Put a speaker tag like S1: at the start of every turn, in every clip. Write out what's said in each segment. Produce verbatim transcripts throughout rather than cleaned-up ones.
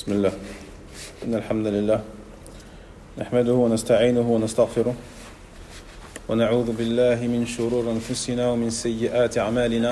S1: بسم الله. إن الحمد لله نحمده ونستعينه ونستغفره ونعوذ بالله من شرور أنفسنا ومن سيئات أعمالنا.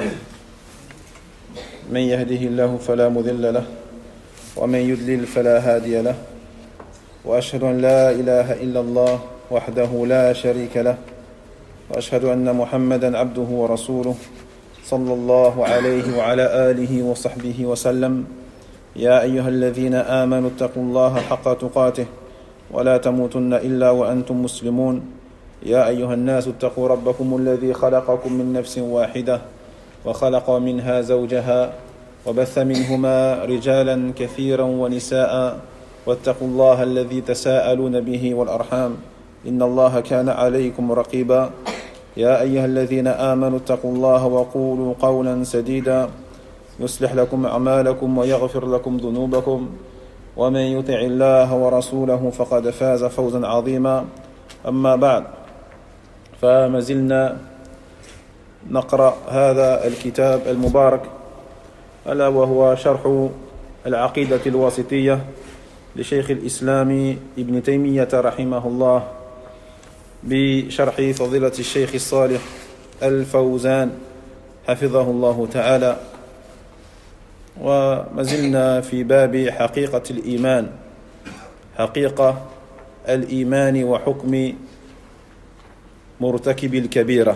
S1: من يهده الله فلا مضل له ومن يضلل فلا هادي له، وأشهد أن لا إله إلا الله وحده لا شريك له، وأشهد أن محمدا عبده ورسوله صلى الله عليه وعلى آله وصحبه وسلم. يا أيها الذين آمنوا اتقوا الله حق تقاته ولا تموتن إلا وأنتم مسلمون. يا أيها الناس اتقوا ربكم الذي خلقكم من نفس واحدة وخلق منها زوجها وبث منهما رجالا كثيرا ونساء، واتقوا الله الذي تساءلون به والأرحام إن الله كان عليكم رقيبا. يا أيها الذين آمنوا اتقوا الله وقولوا قولا سديدا يصلح لكم أعمالكم ويغفر لكم ذنوبكم، ومن يطع الله ورسوله فقد فاز فوزا عظيما. أما بعد، فما زلنا نقرأ هذا الكتاب المبارك ألا وهو شرح العقيدة الواسطية لشيخ الإسلام ابن تيمية رحمه الله بشرح فضيلة الشيخ الصالح الفوزان حفظه الله تعالى. وما زلنا في باب حقيقة الإيمان، حقيقة الإيمان وحكم مرتكب الكبيرة.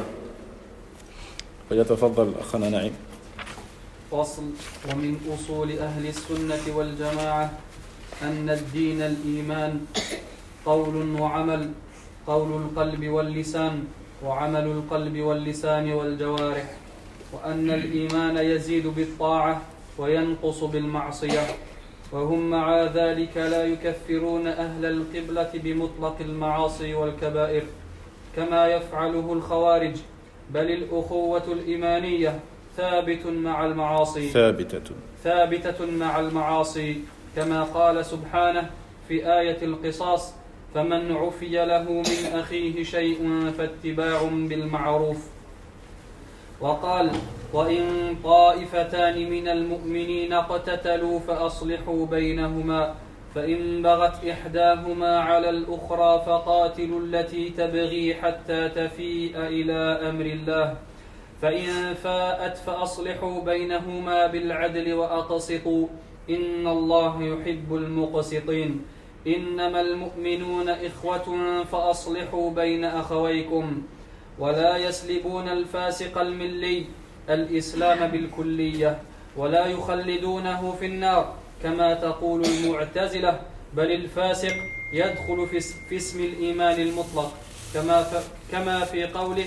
S1: فليتفضل أخنا نعيم.
S2: فصل. ومن أصول أهل السنة والجماعة أن الدين الإيمان قول وعمل، قول القلب واللسان، وعمل القلب واللسان والجوارح، وأن الإيمان يزيد بالطاعة وينقص بالمعصية، وهم مع ذلك لا يكفرون أهل القبلة بمطلق المعاصي والكبائر كما يفعله الخوارج، بل الأخوة الإيمانية ثابت مع المعاصي
S1: ثابتة
S2: ثابتة مع المعاصي، كما قال سبحانه في آية القصاص: فمن عفي له من أخيه شيء فاتباع بالمعروف. وقال: وإن طائفتان من المؤمنين اقتتلوا فأصلحوا بينهما، فإن بغت إحداهما على الأخرى فقاتلوا التي تبغي حتى تفيء إلى أمر الله، فإن فاءت فأصلحوا بينهما بالعدل وأقسطوا إن الله يحب المقسطين. إنما المؤمنون إخوة فأصلحوا بين أخويكم. ولا يسلبون الفاسق الملي الإسلام بالكلية، ولا يخلدونه في النار كما تقول المعتزلة، بل الفاسق يدخل في اسم الإيمان المطلق كما كما في قوله: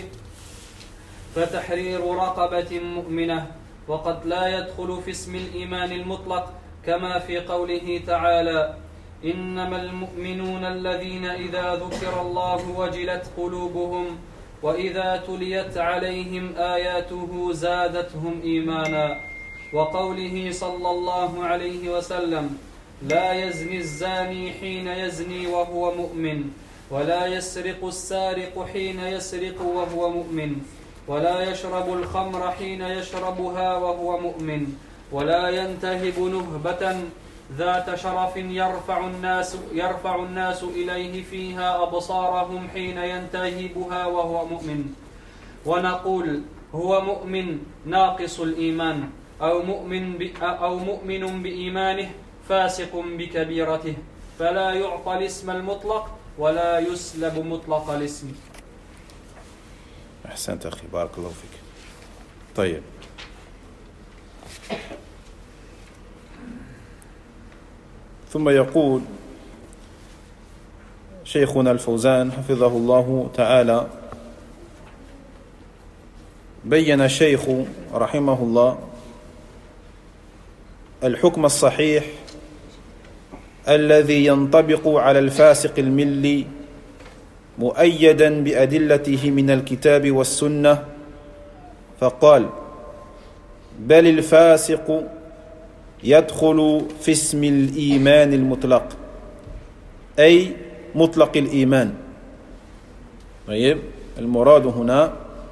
S2: فتحرير رقبة مؤمنة، وقد لا يدخل في اسم الإيمان المطلق كما في قوله تعالى: إنما المؤمنون الذين إذا ذكر الله وجلت قلوبهم وإذا تليت عليهم آياته زادتهم إيمانا، وقوله صلى الله عليه وسلم: لا يزني الزاني حين يزني وهو مؤمن، ولا يسرق السارق حين يسرق وهو مؤمن، ولا يشرب الخمر حين يشربها وهو مؤمن، ولا ينتهب نهبة ذات شرف يرفع الناس يرفع الناس إليه فيها أبصارهم حين ينتهبها وهو مؤمن. ونقول: هو مؤمن ناقص الإيمان، أو مؤمن أو مؤمن بإيمانه فاسق بكبيرته، فلا يعطى الاسم المطلق ولا يسلب مطلق الاسم.
S1: أحسنت أخي، بارك الله فيك. طيب، ثم يقول شيخنا الفوزان حفظه الله تعالى: بين الشيخ رحمه الله الحكم الصحيح الذي ينطبق على الفاسق الملي مؤيدا بأدلته من الكتاب والسنة، فقال: بل الفاسق يدخل في اسم الإيمان المطلق، أي مطلق الإيمان. طيب، المراد هنا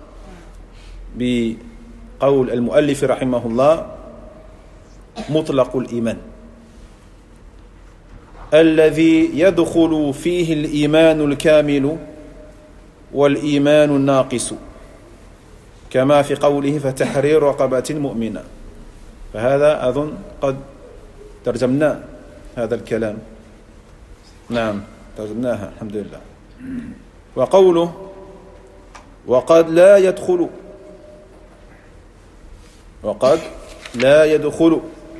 S1: بقول المؤلف رحمه الله مطلق الإيمان، الذي يدخل فيه الإيمان الكامل والإيمان الناقص كما في قوله فتحرير رقبة مؤمنة. فهذا أظن قد ترجمنا هذا الكلام. نعم ترجمناها الحمد لله. وقوله وقد لا يدخل وقد لا يدخل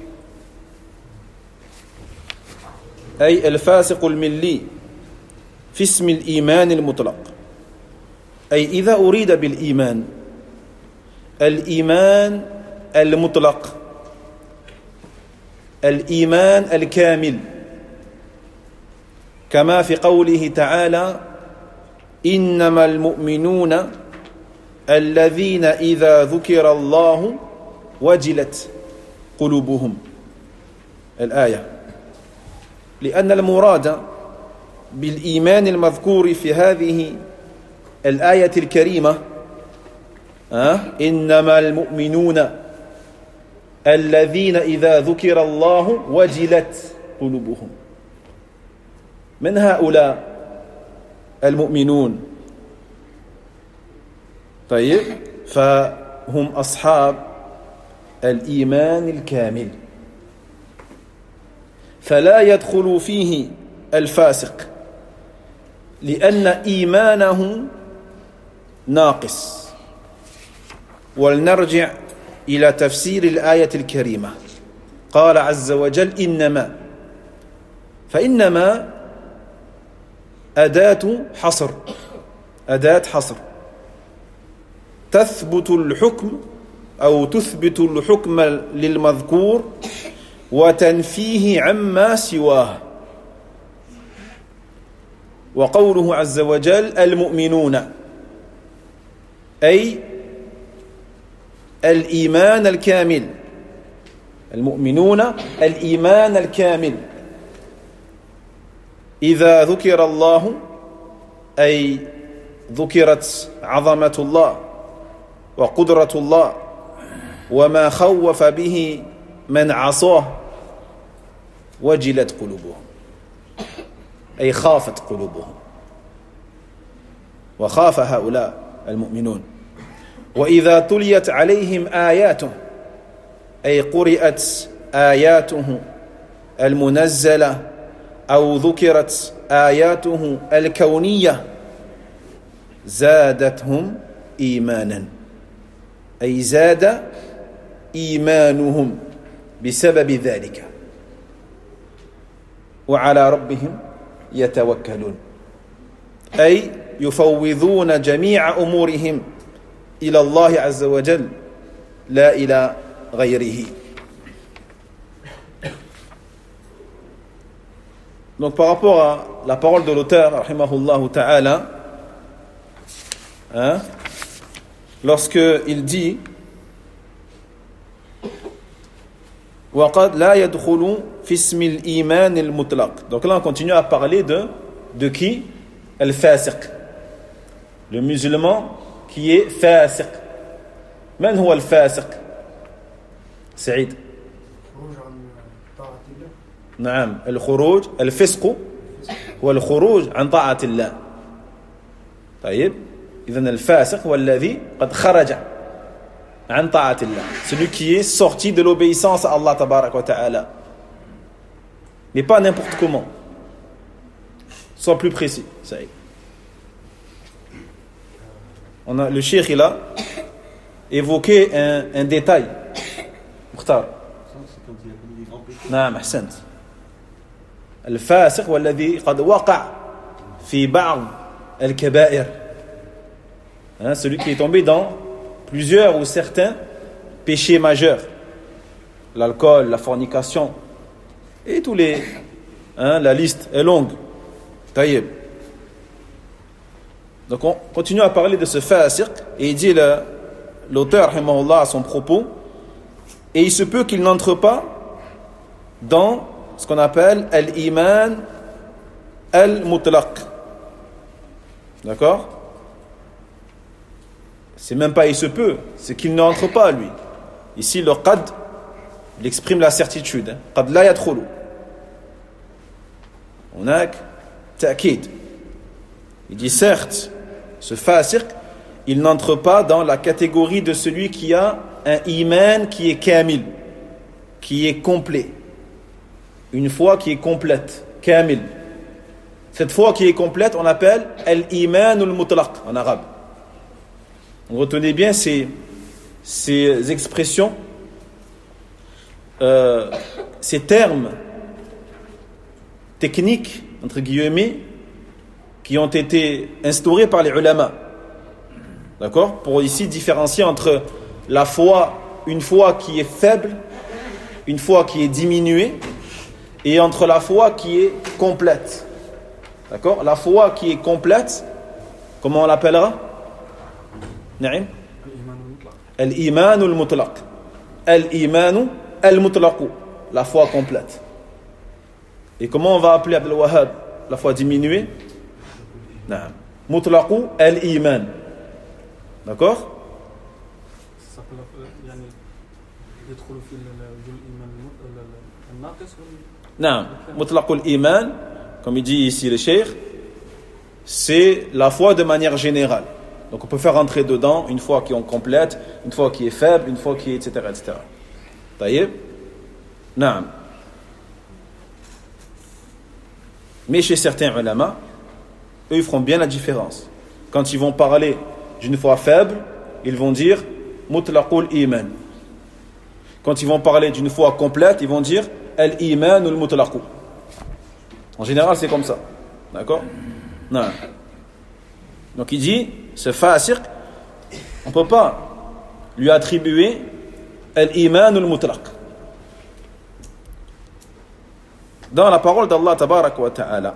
S1: أي الفاسق الملي في اسم الإيمان المطلق، أي إذا أريد بالإيمان الإيمان المطلق، الإيمان الكامل، كما في قوله تعالى إنما المؤمنون الذين إذا ذكر الله وجلت قلوبهم، الآية. لأن المراد بالإيمان المذكور في هذه الآية الكريمة أه؟ إنما المؤمنون الذين إذا ذكر الله وجلت قلوبهم. من هؤلاء المؤمنون؟ طيب، فهم أصحاب الإيمان الكامل، فلا يدخل فيه الفاسق لأن إيمانه ناقص. ولنرجع إلى تفسير الآية الكريمة. قال عز وجل إنما، فإنما أداة حصر، أداة حصر تثبت الحكم أو تثبت الحكم للمذكور وتنفيه عما سواه. وقوله عز وجل المؤمنون أي الإيمان الكامل، المؤمنون الإيمان الكامل. إذا ذكر الله أي ذكرت عظمة الله وقدرة الله وما خوف به من عصاه وجلت قلوبهم، أي خافت قلوبهم، وخاف هؤلاء المؤمنون. وإذا تليت عليهم آياته أي قرئت آياته المنزلة أو ذكرت آياته الكونية زادتهم إيمانا، أي زاد إيمانهم بسبب ذلك، وعلى ربهم يتوكلون، أي يفوضون جميع أمورهم إلى الله عز وجل لا إلى غيره. Donc par rapport à la parole de l'auteur, rahimahullah ta'ala, hein, lorsque il dit وَقَدْ لَا يَدْخُلُ فِي اسْمِ الْإِيمَانِ الْمُطْلَقِ. Donc là on continue à parler de, de qui? Al-Fasiq, le musulman qui est fasiq. من هو الفاسق؟ سعيد. نعم، الخروج، الفسق هو الخروج عن طاعة الله. طيب، إذن الفاسق هو الذي قد خرج عن طاعة الله, celui qui est sorti de l'obéissance à Allah tabarak wa ta'ala, mais pas n'importe comment. Sois plus précis, Saïd. On a, le cheikh il a évoqué un, un détail. Mukhtar. نعم أحسنت. الفاسق هو الذي قد وقع في بعض الكبائر, hein, celui qui est tombé dans plusieurs ou certains péchés majeurs, l'alcool, la fornication et tous les, hein, la liste est longue. Taïeb. Donc on continue à parler de ce fasiq et il dit le, l'auteur rahimahullah à son propos, et il se peut qu'il n'entre pas dans ce qu'on appelle al-iman al-mutlaq. D'accord? C'est même pas il se peut, c'est qu'il n'entre pas lui. Ici le qad, il exprime la certitude. Qad la yadkhulu. هناك تأكيد. Il dit certes, ce fasiq, il n'entre pas dans la catégorie de celui qui a un iman qui est kamil, qui est complet. Une foi qui est complète, kamil. Cette foi qui est complète, on l'appelle al-iman al-mutlaq en arabe. Donc, retenez bien ces, ces expressions, euh, ces termes techniques, entre guillemets, qui ont été instaurés par les ulama. D'accord ? Pour ici différencier entre la foi, une foi qui est faible, une foi qui est diminuée, et entre la foi qui est complète. D'accord ? La foi qui est complète, comment on l'appellera ? Naïm ? Al-iman al-mutlaq. Al-iman al-mutlaq. La foi complète. Et comment on va appeler Abdel Wahhab la foi diminuée ? Naam. Mutlaq al-iman. D'accord ? Non, mutlaq al-iman, comme il dit ici le cheikh, c'est la foi de manière générale. Donc on peut faire rentrer dedans une foi qui est complète, une foi qui est faible, une foi qui est et cetera et cetera. Taïeb. Naam. Mais chez certains ulama, eux ils feront bien la différence. Quand ils vont parler d'une foi faible, ils vont dire mutlaqul iman. Quand ils vont parler d'une foi complète, ils vont dire al-iman al-mutlaq. En général, c'est comme ça. D'accord ? Non. Donc il dit, ce fasiq, on ne peut pas lui attribuer al-iman al-mutlaq. Dans la parole d'Allah tabarak wa ta'ala,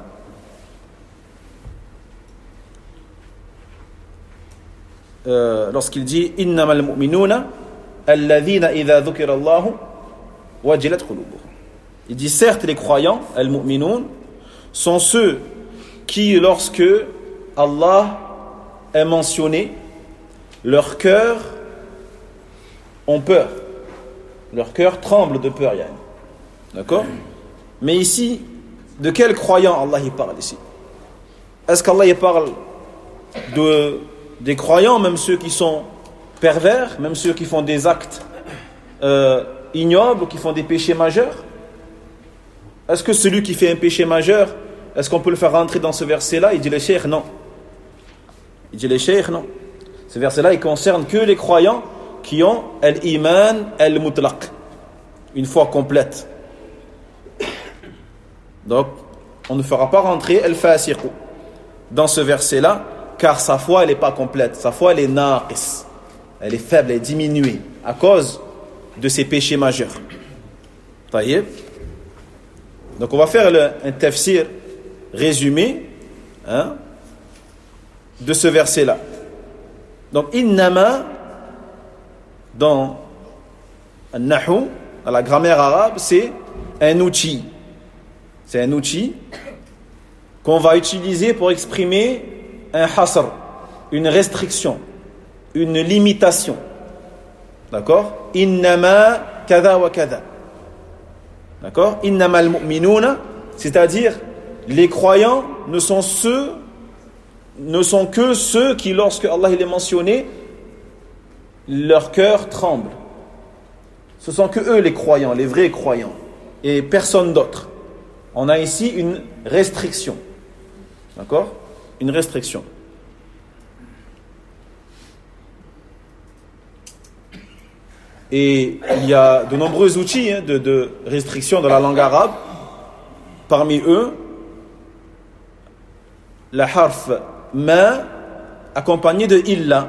S1: euh, lorsqu'il dit innamal mu'minuna alladhina idha dhukira Allahu wajilat qulubuhum. Il dit certes les croyants, al-mu'minun, sont ceux qui lorsque Allah est mentionné, leur cœur ont peur. Leur cœur tremble de peur, yani. D'accord ? Mais ici, de quels croyants Allah y parle ici ? Est-ce qu'Allah y parle de, des croyants, même ceux qui sont pervers, même ceux qui font des actes euh, ignobles ou qui font des péchés majeurs ? Est-ce que celui qui fait un péché majeur, est-ce qu'on peut le faire rentrer dans ce verset-là ? Il dit le cheikh, non. Il dit le cheikh, non. Ce verset-là, il concerne que les croyants qui ont al-iman al-mutlaq, une foi complète. Donc, on ne fera pas rentrer al-fasiq dans ce verset-là, car sa foi, elle n'est pas complète. Sa foi, elle est naqis. Elle est faible, elle est diminuée à cause de ses péchés majeurs. Taïeb. Donc, on va faire le, un tafsir résumé hein, de ce verset-là. Donc, innama, dans un nahu, dans la grammaire arabe, c'est un outil. C'est un outil qu'on va utiliser pour exprimer un hasr, une restriction, une limitation. D'accord ? Innama kada wa kada. D'accord ? Innama al-mu'minuna, c'est-à-dire les croyants ne sont ceux, ne sont que ceux qui, lorsque Allah il est mentionné, leur cœur tremble. Ce sont que eux les croyants, les vrais croyants, et personne d'autre. On a ici une restriction. D'accord ? Une restriction. Et il y a de nombreux outils hein, de, de restriction dans la langue arabe. Parmi eux, la harf ma accompagné de illa.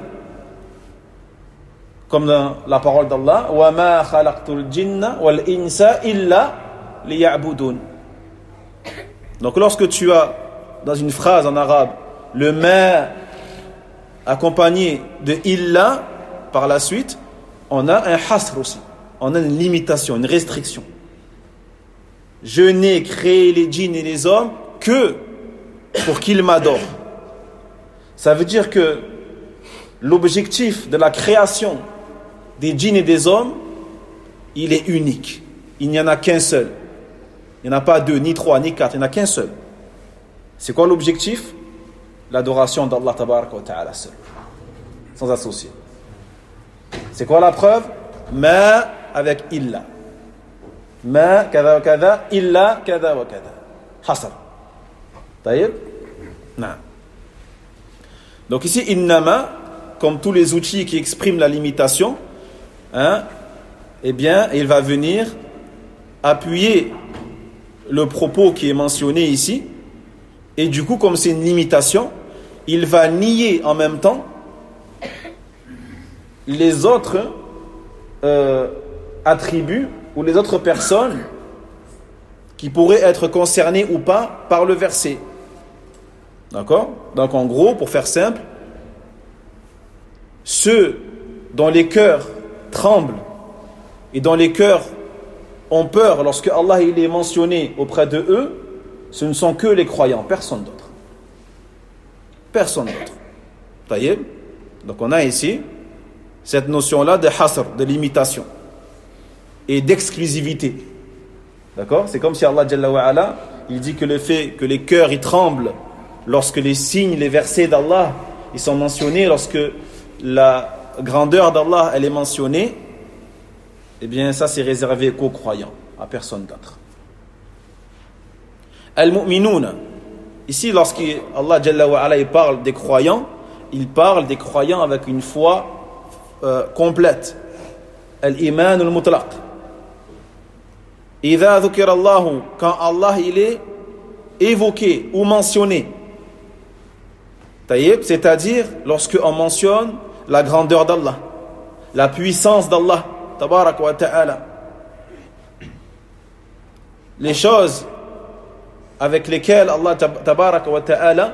S1: Comme dans la parole d'Allah, wa ma khalaqtul jinna wal insa illa liya'budun. Donc lorsque tu as dans une phrase en arabe le ma accompagné de illa par la suite, on a un hasr aussi, on a une limitation, une restriction. Je n'ai créé les djinns et les hommes que pour qu'ils m'adorent. Ça veut dire que l'objectif de la création des djinns et des hommes, il est unique. Il n'y en a qu'un seul. Il n'y en a pas deux, ni trois, ni quatre, il n'y en a qu'un seul. C'est quoi l'objectif? L'adoration d'Allah tabaraka wa ta'ala seul, sans associer. C'est quoi la preuve? Ma avec illa. Ma kada wa kada, illa kada wa kada. Hasar. Taïb? Non. Donc ici, innama, comme tous les outils qui expriment la limitation, hein, eh bien, il va venir appuyer le propos qui est mentionné ici, et du coup, comme c'est une limitation, il va nier en même temps les autres euh, attributs ou les autres personnes qui pourraient être concernées ou pas par le verset. D'accord? Donc en gros, pour faire simple, ceux dont les cœurs tremblent et dont les cœurs ont peur lorsque Allah il est mentionné auprès de eux, ce ne sont que les croyants, personne d'autre. Personne d'autre. Taïeb. Donc on a ici cette notion-là de hasr, de limitation et d'exclusivité. D'accord? C'est comme si Allah Jalla wa Ala, il dit que le fait que les cœurs ils tremblent lorsque les signes, les versets d'Allah ils sont mentionnés, lorsque la grandeur d'Allah elle est mentionnée, eh bien ça c'est réservé qu'aux croyants, à personne d'autre. Al-mu'minoun, ici lorsqu'Allah Jalla wa Ala il parle des croyants, il parle des croyants avec une foi euh, complète. Al-iman al-mutlaq. Idha dhukira Allahu, quand Allah il est évoqué ou mentionné, taïb, c'est-à-dire lorsque on mentionne la grandeur d'Allah, la puissance d'Allah tabarak wa ta'ala, les choses avec lesquelles Allah tabarak wa ta'ala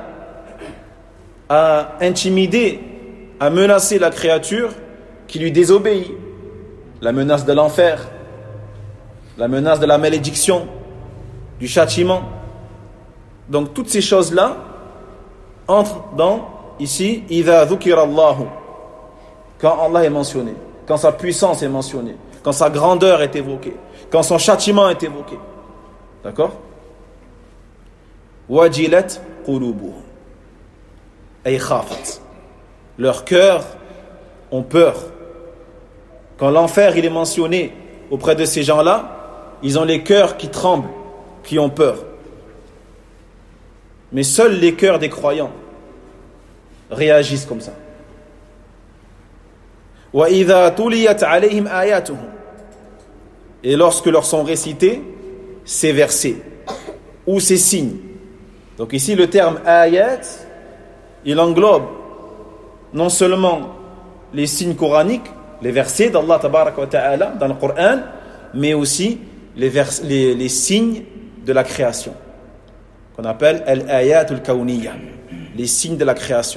S1: a intimidé, a menacé la créature qui lui désobéit, la menace de l'enfer, la menace de la malédiction, du châtiment. Donc toutes ces choses-là entrent dans ici idha dhukira Allahu, quand Allah est mentionné, quand sa puissance est mentionnée, quand sa grandeur est évoquée, quand son châtiment est évoqué. D'accord? Wajilat qulubuhum ay khafat, leurs cœurs ont peur. Quand l'enfer il est mentionné auprès de ces gens-là, ils ont les cœurs qui tremblent, qui ont peur. Mais seuls les cœurs des croyants réagissent comme ça. Wa idha tuliyat alayhim ayatuhu, et lorsque leur sont récités ces versets ou ces signes. Donc ici le terme ayat, il englobe non seulement les signes coraniques, les versets d'Allah tabaraka wa ta'ala dans le Coran, mais aussi les, vers, les, les signes de la création, qu'on appelle al-ayat al-kawniyya, les signes de la création.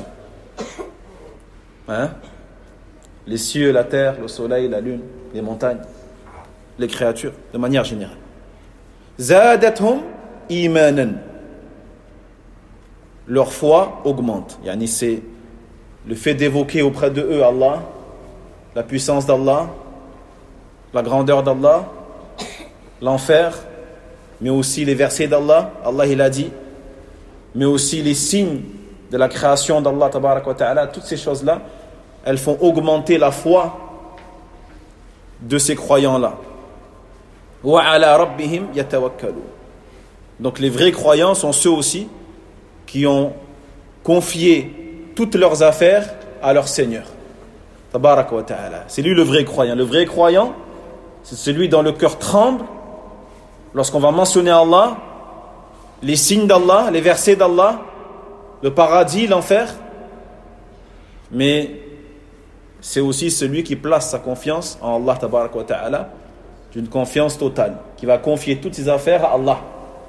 S1: Hein? Les cieux, la terre, le soleil, la lune, les montagnes, les créatures, de manière générale. Zadathum imanan, leur foi augmente. Yani c'est le fait d'évoquer auprès de eux Allah, la puissance d'Allah, la grandeur d'Allah, l'enfer, mais aussi les versets d'Allah, Allah il a dit, mais aussi les signes de la création d'Allah tabaraka wa ta'ala, toutes ces choses-là, elles font augmenter la foi de ces croyants-là. Wa ala rabbihim yatawakkalun. Donc les vrais croyants sont ceux aussi qui ont confié toutes leurs affaires à leur Seigneur. Tabaraka wa ta'ala. C'est lui le vrai croyant. Le vrai croyant, c'est celui dont le cœur tremble lorsqu'on va mentionner Allah, les signes d'Allah, les versets d'Allah, le paradis, l'enfer. Mais c'est aussi celui qui place sa confiance en Allah tabaraka wa ta'ala, d'une confiance totale, qui va confier toutes ses affaires à Allah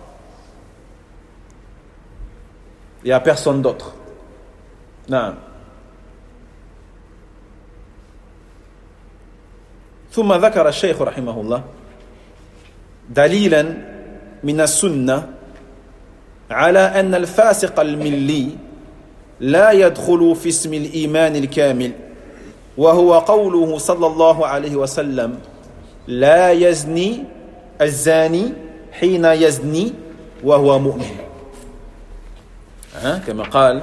S1: et à personne d'autre. Non. ثم ذكر الشيخ رحمه الله دليلا من السنة على أن الفاسق الملي لا يدخل في اسم الإيمان الكامل، وهو قوله صلى الله عليه وسلم لا يزني الزاني حين يزني وهو مؤمن. hein, كما قال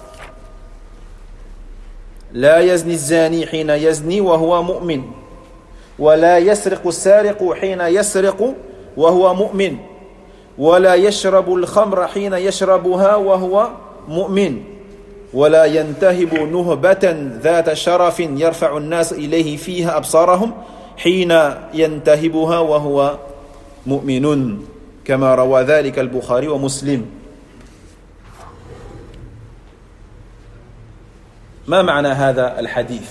S1: لا يزني الزاني حين يزني وهو مؤمن ولا يسرق السارق حين يسرق وهو مؤمن ولا يشرب الخمر حين يشربها وهو مؤمن ولا ينتهب نهبة ذات شرف يرفع الناس إليه فيها أبصارهم حين ينتهبها وهو مؤمن كما روى ذلك البخاري ومسلم. ما معنى هذا الحديث؟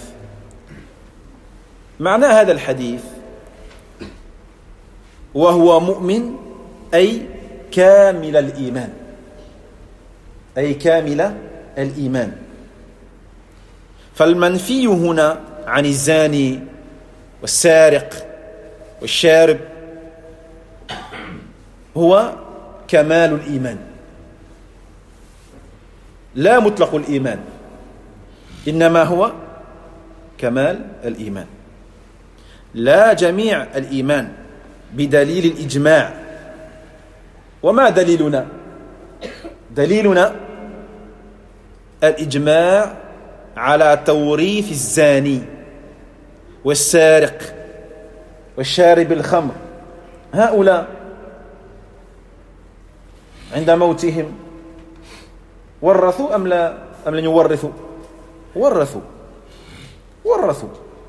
S1: معنى هذا الحديث وهو مؤمن أي كامل الإيمان أي كامل الإيمان. فالمنفي هنا عن الزاني والسارق والشارب هو كمال الإيمان لا مطلق الإيمان إنما هو كمال الإيمان لا جميع الإيمان بدليل الإجماع. وما دليلنا؟ دليلنا الإجماع على توريث الزاني والسارق والشارب الخمر. هؤلاء عند موتهم ورثوا أم لا أم لن يورثوا؟ ورثوا ورثوا.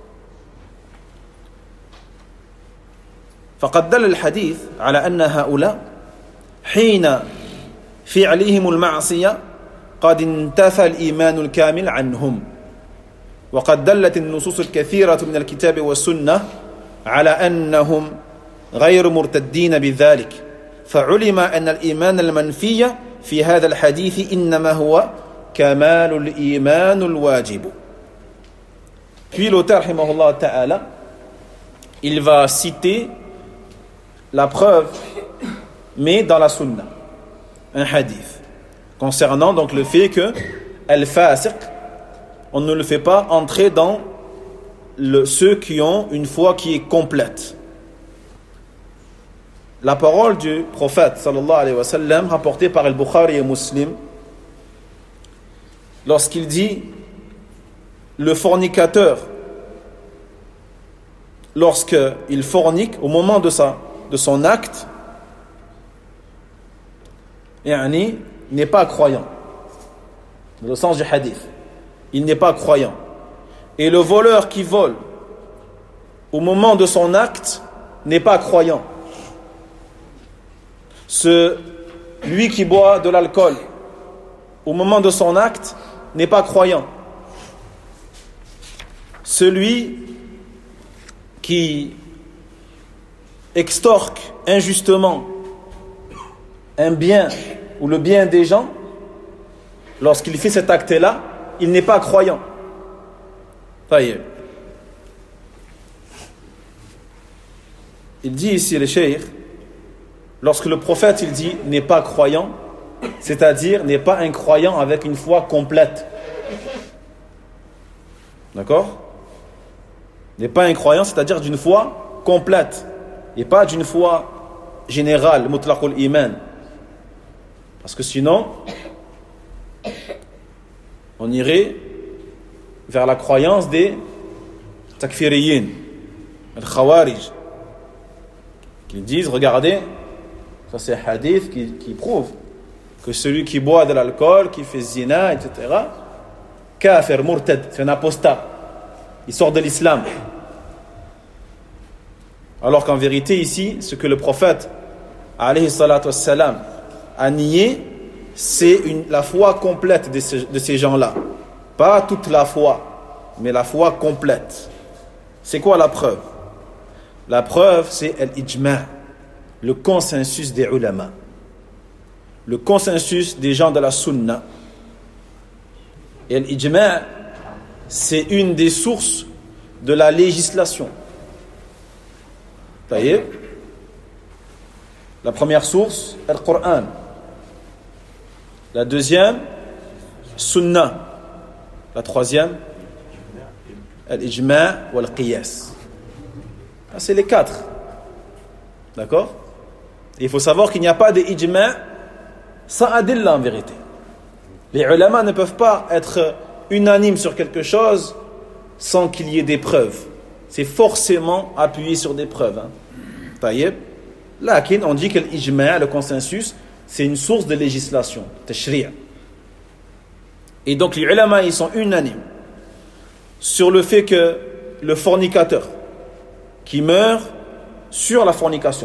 S1: فقد دل الحديث على أن هؤلاء حين فعلهم المعصية قد انتفى الإيمان الكامل عنهم. وقد دلت النصوص الكثيرة من الكتاب والسنة على أنهم غير مرتدين بذلك. فعلم أن الإيمان المنفي في هذا الحديث إنما هو كمال الإيمان الواجب. Puis l'auteur, rahimahullah ta'ala, il va citer la preuve, mais dans la sunna, un hadith, concernant donc le fait que al-fasiq, on ne le fait pas entrer dans le, ceux qui ont une foi qui est complète. La parole du prophète sallallahu alayhi wa sallam, rapportée par al-Bukhari et Muslim, lorsqu'il dit le fornicateur, lorsqu'il fornique, au moment de, sa, de son acte, yani, n'est pas croyant. Dans le sens du hadith, il n'est pas croyant. Et le voleur qui vole, au moment de son acte, n'est pas croyant. Ce, lui qui boit de l'alcool, au moment de son acte, n'est pas croyant. Celui qui extorque injustement un bien ou le bien des gens, lorsqu'il fait cet acte-là, il n'est pas croyant. Il dit ici le cheikh, lorsque le prophète il dit n'est pas croyant, c'est-à-dire n'est pas un croyant avec une foi complète. D'accord? N'est pas un croyant, c'est-à-dire d'une foi complète et pas d'une foi générale, mutlaqul iman. Parce que sinon, on irait vers la croyance des takfiriyin, les khawarij, qui disent, regardez, ça c'est un hadith qui, qui prouve que celui qui boit de l'alcool, qui fait zina, et cetera, kafir, murtad, c'est un apostat. Il sort de l'islam. Alors qu'en vérité, ici, ce que le prophète, alayhi salatu wassalam, a nié, c'est une, la foi complète de, ce, de ces gens-là. Pas toute la foi, mais la foi complète. C'est quoi la preuve? La preuve, c'est l'ijma', le consensus des ulama, le consensus des gens de la sunna. Et l'ijma', c'est une des sources de la législation. Taïeb. La première source, le Coran. La deuxième, Sunna. La troisième, l'ijma' ou l'qiyas. C'est les quatre. D'accord? Et il faut savoir qu'il n'y a pas d'ijma' sans adilla en vérité. Les ulama ne peuvent pas être unanimes sur quelque chose sans qu'il y ait des preuves. C'est forcément appuyé sur des preuves. Hein. Taïeb. Lakin, on dit que l'ijma', le consensus, c'est une source de législation, tashri'. Et donc les ulama, ils sont unanimes sur le fait que le fornicateur qui meurt sur la fornication,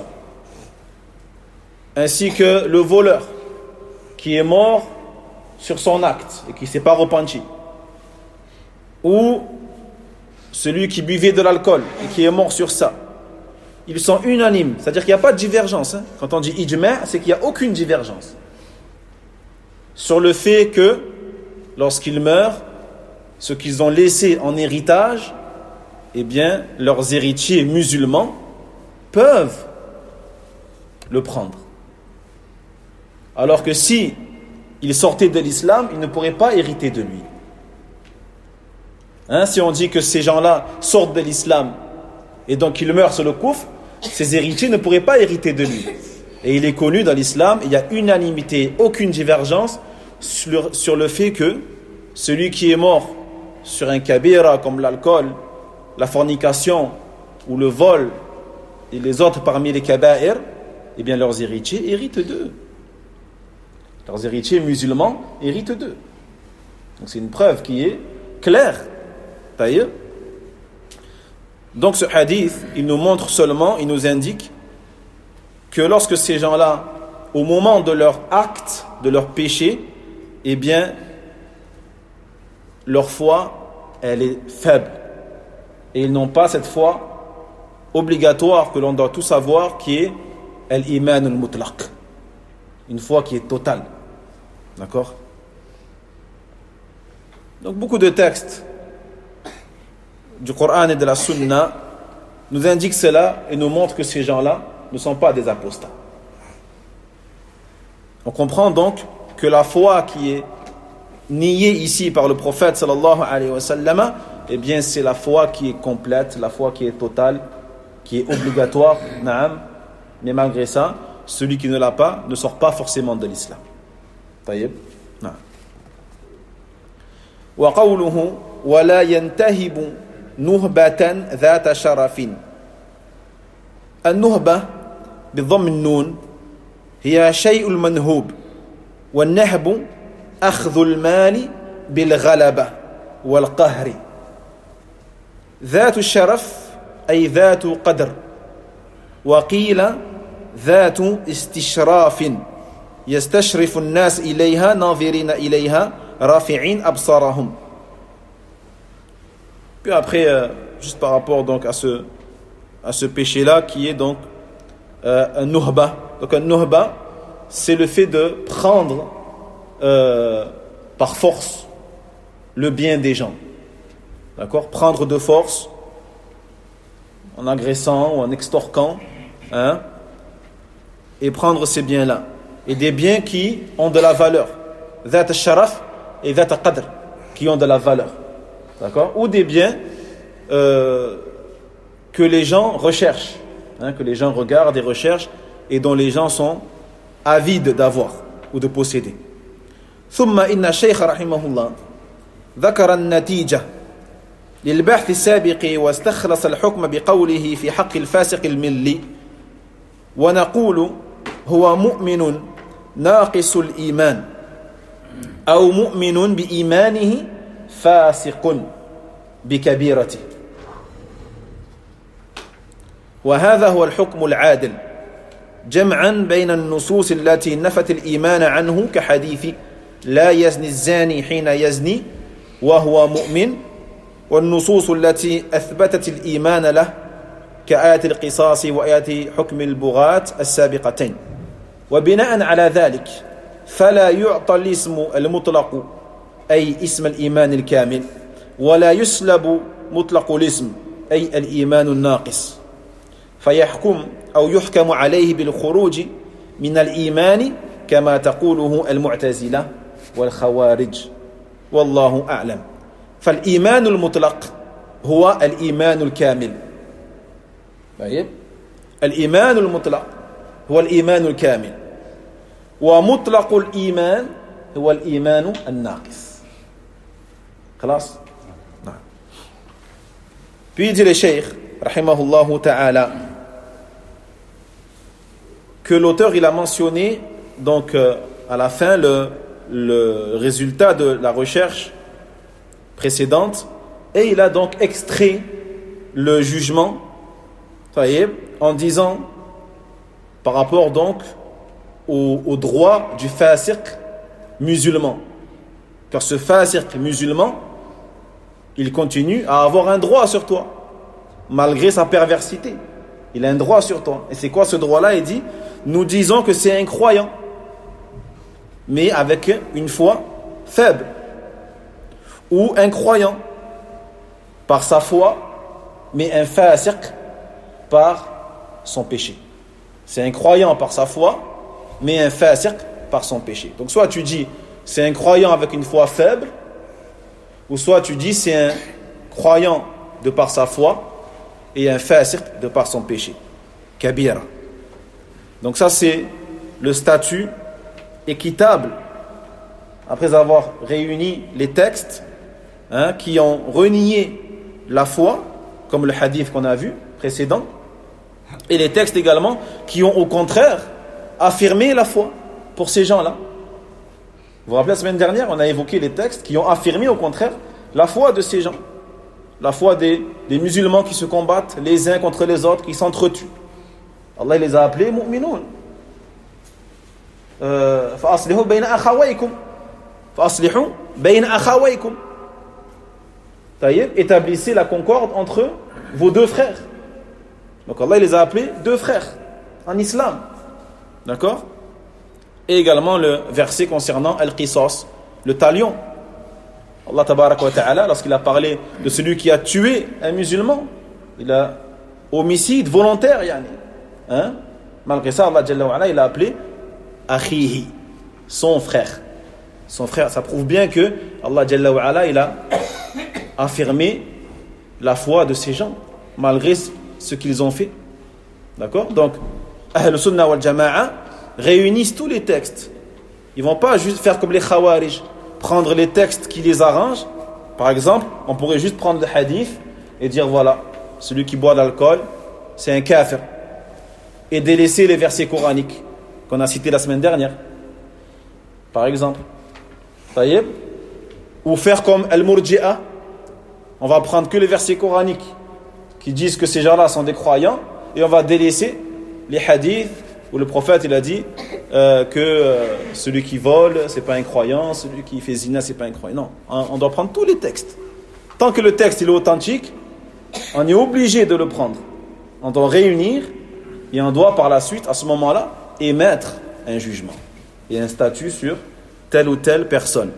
S1: ainsi que le voleur qui est mort sur son acte et qui ne s'est pas repenti, ou celui qui buvait de l'alcool et qui est mort sur ça, ils sont unanimes, c'est-à-dire qu'il n'y a pas de divergence. Hein. Quand on dit ijma', c'est qu'il n'y a aucune divergence sur le fait que lorsqu'ils meurent, ce qu'ils ont laissé en héritage, eh bien, leurs héritiers musulmans peuvent le prendre. Alors que si il sortait de l'islam, ils ne pourraient pas hériter de lui. Hein, si on dit que ces gens-là sortent de l'islam et donc ils meurent sur le koufr, ses héritiers ne pourraient pas hériter de lui. Et il est connu dans l'islam, il y a unanimité, aucune divergence sur, sur le fait que celui qui est mort sur un kabira comme l'alcool, la fornication ou le vol et les autres parmi les kaba'ir, eh bien leurs héritiers héritent d'eux. Leurs héritiers musulmans héritent d'eux. Donc c'est une preuve qui est claire. D'ailleurs, donc ce hadith, il nous montre seulement, il nous indique que lorsque ces gens-là, au moment de leur acte, de leur péché, eh bien, leur foi, elle est faible. Et ils n'ont pas cette foi obligatoire que l'on doit tous avoir, qui est al-iman al-mutlaq. Une foi qui est totale. D'accord? Donc beaucoup de textes du Coran et de la Sunna nous indiquent cela et nous montrent que ces gens-là ne sont pas des apostats. On comprend donc que la foi qui est niée ici par le prophète sallallahu alayhi wa sallam, eh bien c'est la foi qui est complète, la foi qui est totale, qui est obligatoire, naam, mais malgré ça, celui qui ne l'a pas ne sort pas forcément de l'islam. طيب نعم وقوله ولا ينتهب نهبة ذات شرف النهبة بضم النون هي شيء المنهوب والنهب أخذ المال بالغلبة والقهر ذات الشرف أي ذات قدر وقيل ذات استشراف يستشرف الناس إليها ناظرين إليها رافعين أبصارهم. Puis après, euh, juste par rapport donc à ce à ce péché-là qui est donc euh, un nuhba. Donc un nuhba, c'est le fait de prendre euh, par force le bien des gens. D'accord? Prendre de force en agressant ou en extorquant, hein, et prendre ces biens-là. Et des biens qui ont de la valeur. Dhat al-sharaf et dhat al-qadr, qui ont de la valeur. D'accord? Ou des biens euh, que les gens recherchent, hein, que les gens regardent et recherchent, et dont les gens sont avides d'avoir ou de posséder. ثم إن الشيخ رحمه الله ذكر النتيجة للبحث السابق واستخلص الحكم بقوله في حق الفاسق الملي ونقول هو مؤمن ناقص الإيمان أو مؤمن بإيمانه فاسق بكبيرته وهذا هو الحكم العادل جمعا بين النصوص التي نفت الإيمان عنه كحديث لا يزني الزاني حين يزني وهو مؤمن والنصوص التي أثبتت الإيمان له كآية القصاص وآية حكم البغاة السابقتين وبناء على ذلك فلا يعطى الاسم المطلق أي اسم الإيمان الكامل ولا يسلب مطلق الاسم أي الإيمان الناقص فيحكم أو يحكم عليه بالخروج من الإيمان كما تقوله المعتزلة والخوارج والله أعلم فالإيمان المطلق هو الإيمان الكامل طيب الإيمان المطلق هو الإيمان الكامل ومطلق الإيمان هو الإيمان الناقص. خلاص؟ نعم. Puis il dit le cheikh, rahimahullah ta'ala, que l'auteur il a mentionné donc euh, à la fin le, le résultat de la recherche précédente et il a donc extrait le jugement en disant par rapport donc au, au droit du fasiq musulman, car ce fasiq musulman il continue à avoir un droit sur toi malgré sa perversité. Il a un droit sur toi. Et c'est quoi ce droit-là? Il dit, nous disons que c'est un croyant, mais avec une foi faible. Ou un croyant par sa foi, mais un fasiq par son péché. C'est un croyant par sa foi, mais un fasiq par son péché. Donc soit tu dis, c'est un croyant avec une foi faible, ou soit tu dis, c'est un croyant de par sa foi, et un fasiq de par son péché. Kabira. Donc ça c'est le statut équitable après avoir réuni les textes hein, qui ont renié la foi, comme le hadith qu'on a vu précédent, et les textes également qui ont au contraire affirmé la foi pour ces gens-là. Vous vous rappelez la semaine dernière, on a évoqué les textes qui ont affirmé au contraire la foi de ces gens. La foi des, des musulmans qui se combattent les uns contre les autres, qui s'entretuent. Allah les a appelés mu'minoun. فَأَصْلِحُوا بَيْنَ أَخَوَيْكُمْ فَأَصْلِحُوا بَيْنَ أَخَوَيْكُمْ. Établissez la concorde entre vos deux frères. Donc Allah les a appelés deux frères en islam. D'accord? Et également le verset concernant Al-Qisas, le talion. Allah tabaraka wa ta'ala, lorsqu'il a parlé de celui qui a tué un musulman, il a homicide volontaire, yani. Hein? Malgré ça, Allah Jalla wa ala, il a appelé Akhihi, son frère. Son frère, ça prouve bien que Allah Jalla wa ala, il a affirmé la foi de ces gens, malgré ce qu'ils ont fait. D'accord? Donc, Ahl Sunnah wal Jama'a réunissent tous les textes. Ils ne vont pas juste faire comme les Khawarij, prendre les textes qui les arrangent. Par exemple, on pourrait juste prendre le hadith et dire voilà, celui qui boit de l'alcool, c'est un kafir. Et délaisser les versets coraniques qu'on a cités la semaine dernière. Par exemple. Taïeb. Ou faire comme Al-Murji'a. On va prendre que les versets coraniques qui disent que ces gens-là sont des croyants et on va délaisser les hadiths où le prophète il a dit euh, que euh, celui qui vole c'est pas un croyant, celui qui fait zina c'est pas un croyant. Non, on, on doit prendre tous les textes. Tant que le texte il est authentique, on est obligé de le prendre. On doit réunir et on doit par la suite à ce moment-là émettre un jugement et un statut sur telle ou telle personne.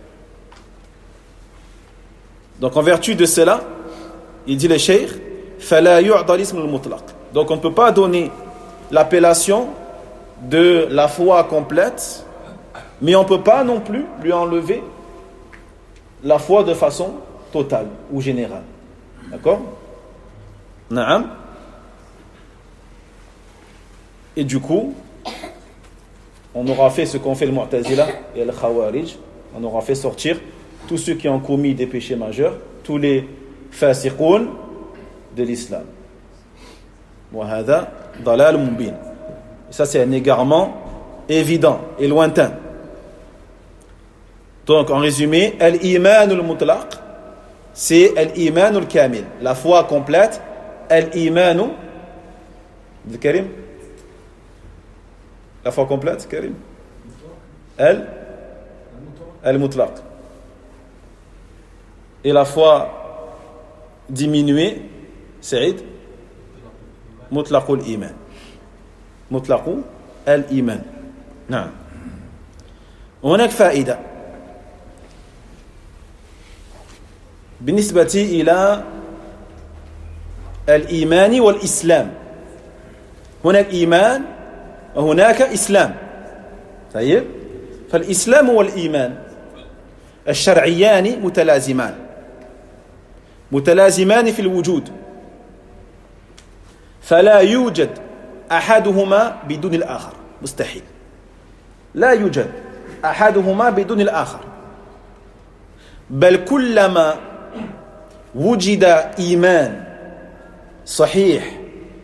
S1: Donc en vertu de cela, il dit le cheikh, fala yu'da l'ism al-mutlaq. Donc on ne peut pas donner l'appellation de la foi complète, mais on ne peut pas non plus lui enlever la foi de façon totale ou générale. D'accord? Naam. Et du coup, on aura fait ce qu'ont fait le Mu'tazila et le Khawarij. On aura fait sortir tous ceux qui ont commis des péchés majeurs, tous les fasiqoun de l'islam. Wa hadha dalal mubin. Ça c'est un égarement évident et lointain. Donc en résumé, al-iman al-mutlaq, c'est al-iman al-kamil, la foi complète. Al-iman de Karim, la foi complète, Karim. Al al-mutlaq. Et la foi diminuée, Saïd, mutlaqul iman. mutlaqu al-iman. نعم. هناك فائدة بالنسبة إلى الإيمان والإسلام. هناك إيمان وهناك إسلام. طيب، فالإسلام والإيمان الشرعيان متلازمان متلازمان في الوجود، فلا يوجد أحدهما بدون الآخر، مستحيل. لا يوجد أحدهما بدون الآخر بل كلما وجد إيمان صحيح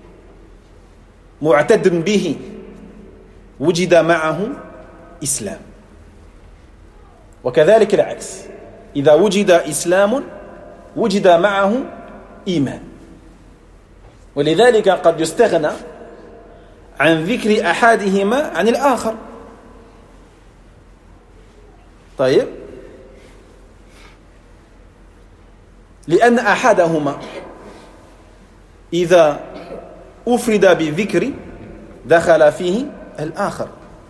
S1: معتد به وجد معه إسلام وكذلك العكس إذا وجد إسلام وجد معه إيمان ولذلك قد يستغنى عن ذكر أحدهما عن الآخر طيب لأن أحدهما إذا أفرد بالذكر دخل فيه الآخر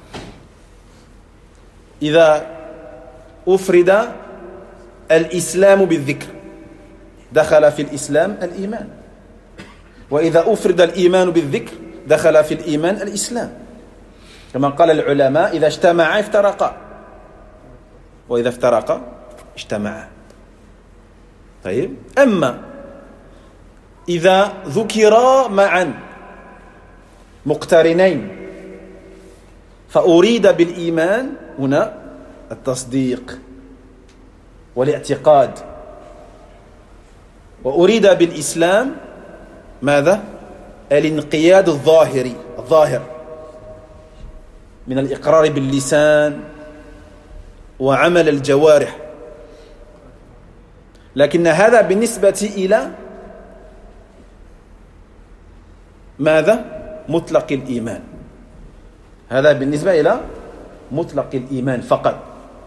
S1: إذا أفرد الإسلام بالذكر دخل في الإسلام الإيمان وإذا أفرد الإيمان بالذكر دخل في الإيمان الإسلام كما قال العلماء إذا اجتمعا افترقا وإذا افترقا اجتمعا طيب أما إذا ذكرا معا مقترنين فأريد بالإيمان هنا التصديق والاعتقاد وأريد بالإسلام ماذا؟ الانقياد الظاهري الظاهر من الإقرار باللسان وعمل الجوارح لكن هذا بالنسبة إلى ماذا؟ مطلق الإيمان هذا بالنسبة إلى مطلق الإيمان فقط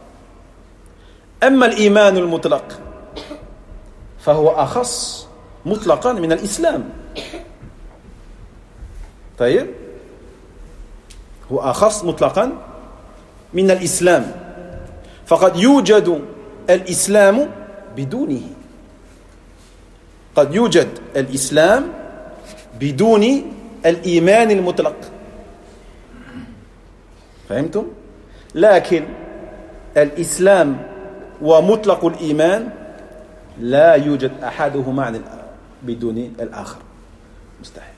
S1: أما الإيمان المطلق فهو أخص مطلقا من الإسلام طيب هو أخص مطلقا من الإسلام فقد يوجد الإسلام بدونه قد يوجد الإسلام بدون الإيمان المطلق فهمتم؟ لكن الإسلام ومطلق الإيمان لا يوجد أحدهما بدون الآخر مستحيل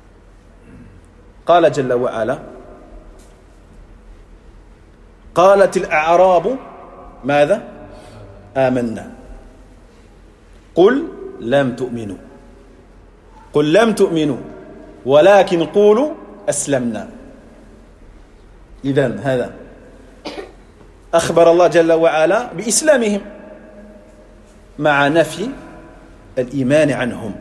S1: قال جل وعلا قالت الأعراب ماذا؟ آمنا قل لم تؤمنوا قل لم تؤمنوا ولكن قولوا أسلمنا إذن هذا أخبر الله جل وعلا بإسلامهم مع نفي الإيمان عنهم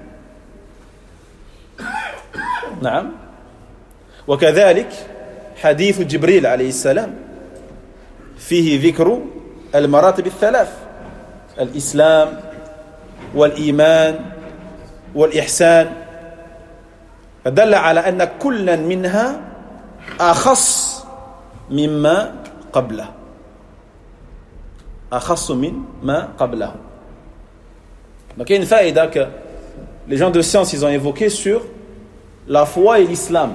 S1: نعم وكذلك حديث جبريل عليه السلام فيه ذكر المراتب الثلاث الإسلام والإيمان والإحسان فدل على أن كلا منها أخص مما قبله أخص من ما قبله Donc il y a une faïda que les gens de science ils ont évoqué sur la foi et l'islam.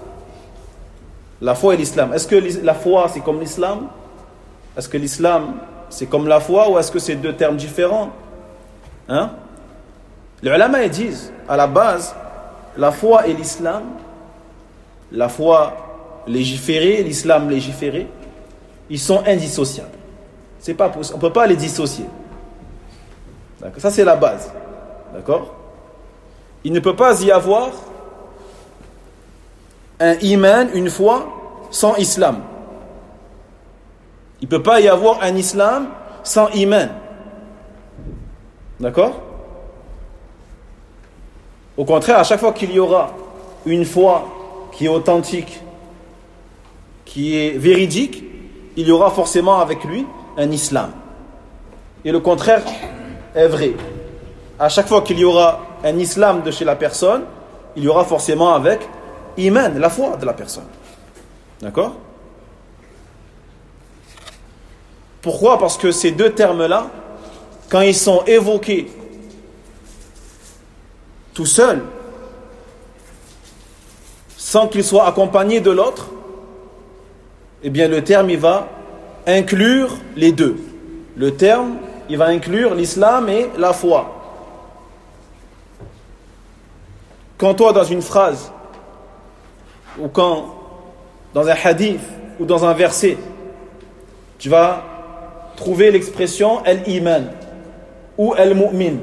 S1: La foi et l'islam. Est-ce que la foi c'est comme l'islam? Est-ce que l'islam c'est comme la foi ou est-ce que c'est deux termes différents? Hein? Les ulama ils disent à la base la foi et l'islam, la foi légiférée, l'islam légiféré, ils sont indissociables. C'est pas possible. On ne peut pas les dissocier. D'accord? Ça c'est la base. D'accord? Il ne peut pas y avoir un iman, une foi, sans islam. Il ne peut pas y avoir un islam sans iman. D'accord? Au contraire, à chaque fois qu'il y aura une foi qui est authentique, qui est véridique, il y aura forcément avec lui un islam. Et le contraire est vrai. À chaque fois qu'il y aura un islam de chez la personne, il y aura forcément avec iman, la foi de la personne. D'accord? Pourquoi? Parce que ces deux termes-là, quand ils sont évoqués tout seuls, sans qu'ils soient accompagnés de l'autre, eh bien le terme il va inclure les deux. Le terme il va inclure l'islam et la foi. Quand toi dans une phrase ou quand dans un hadith ou dans un verset tu vas trouver l'expression al-iman ou al-mu'min.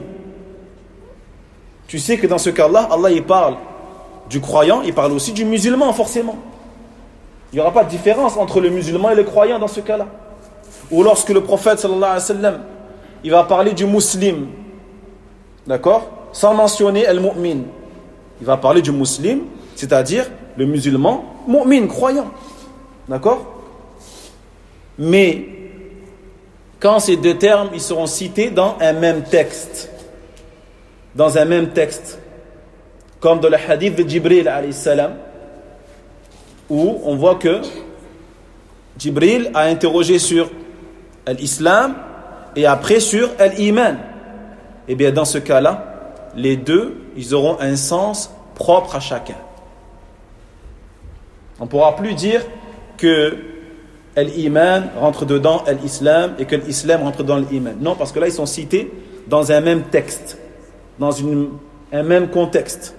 S1: Tu sais que dans ce cas-là, Allah il parle du croyant, il parle aussi du musulman forcément. Il n'y aura pas de différence entre le musulman et le croyant dans ce cas-là. Ou lorsque le prophète sallallahu alayhi wa sallam, il va parler du musulman, d'accord, sans mentionner al-mu'min. Il va parler du musulman, c'est-à-dire le musulman, mu'min, croyant. D'accord? Mais quand ces deux termes ils seront cités dans un même texte, dans un même texte, comme dans le hadith de Jibril alayhi salam, où on voit que Jibril a interrogé sur l'islam et après sur l'iman. Et bien dans ce cas-là, les deux, ils auront un sens propre à chacun. On ne pourra plus dire que l'iman rentre dedans l'islam et que l'islam rentre dans l'iman. Non, parce que là, ils sont cités dans un même texte, dans une, un même contexte.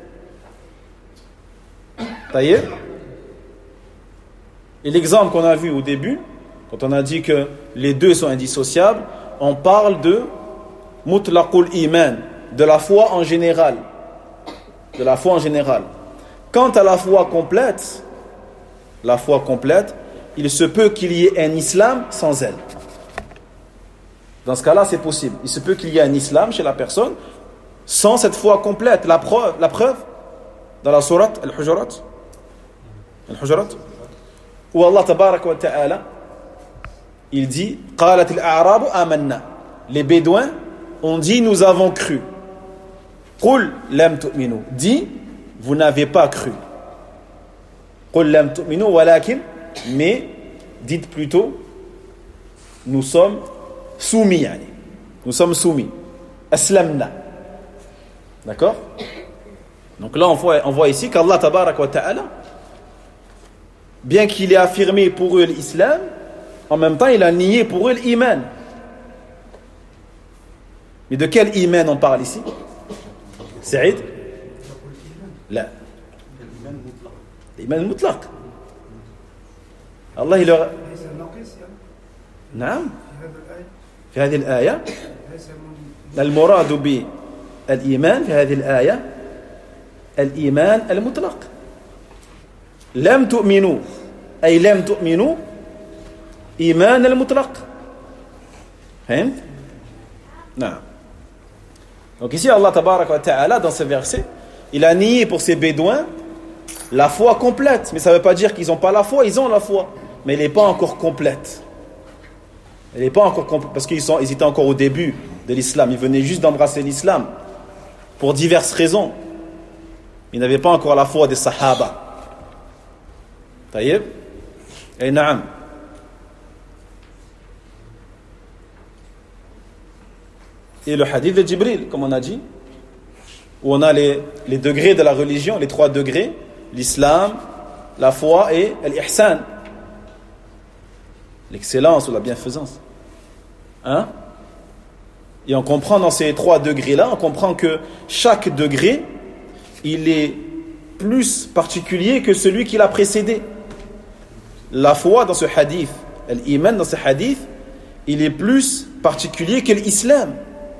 S1: Taïe. Et l'exemple qu'on a vu au début, quand on a dit que les deux sont indissociables, on parle de mutlaqul iman, de la foi en général. De la foi en général. Quant à la foi complète, la foi complète, il se peut qu'il y ait un islam sans elle. Dans ce cas-là, c'est possible. Il se peut qu'il y ait un islam chez la personne sans cette foi complète. La preuve, la preuve dans la sourate Al-Hujurat, Al-Hujurat, où Allah tabaraka wa ta'ala, il dit qalat al-a'rabu amanna. Les bédouins ont dit nous avons cru. Qul lam tu'minu. Dit vous n'avez pas cru. Qul lam tu'minu walakin, mais dites plutôt nous sommes soumis, yani. Nous sommes soumis. Aslamna. D'accord? Donc là on voit, on voit ici qu'Allah tabaraka wa ta'ala, bien qu'il ait affirmé pour eux l'islam, en même temps il a nié pour eux l'iman. Mais de quel iman on parle ici? Saïd? La. L'iman mutlaq. Allah il leur... نعم في هذه الآية المراد بالإيمان في هذه الآية الإيمان المطلق. لم تؤمنوا أي لم تؤمنوا إيمان المطلق. فهمت؟ نعم. Donc ici Allah tabarak wa ta'ala dans ce verset, il a nié pour ces bédouins la foi complète, mais ça ne veut pas dire qu'ils n'ont pas la foi, ils ont la foi, mais elle n'est pas encore complète. Elle n'est pas encore complète parce qu'ils sont, ils étaient encore au début de l'islam, ils venaient juste d'embrasser l'islam pour diverses raisons. Ils n'avaient pas encore la foi des sahaba. Taïeb? Et naam. Et le hadith de Jibril, comme on a dit, où on a les, les degrés de la religion, les trois degrés, l'islam, la foi et l'ihsan, l'excellence ou la bienfaisance. Hein? Et on comprend dans ces trois degrés-là, on comprend que chaque degré, il est plus particulier que celui qui l'a précédé. La foi dans ce hadith, l'iman dans ce hadith, il est plus particulier que l'islam.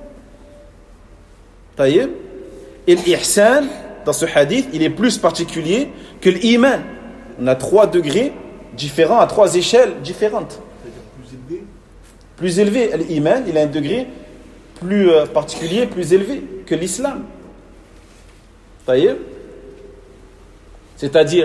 S1: Taïeb. Et l'ihsan dans ce hadith, il est plus particulier que l'iman. On a trois degrés différents, à trois échelles différentes. Plus élevé, l'iman, il a un degré plus particulier, plus élevé que l'islam. Taïeb. C'est-à-dire,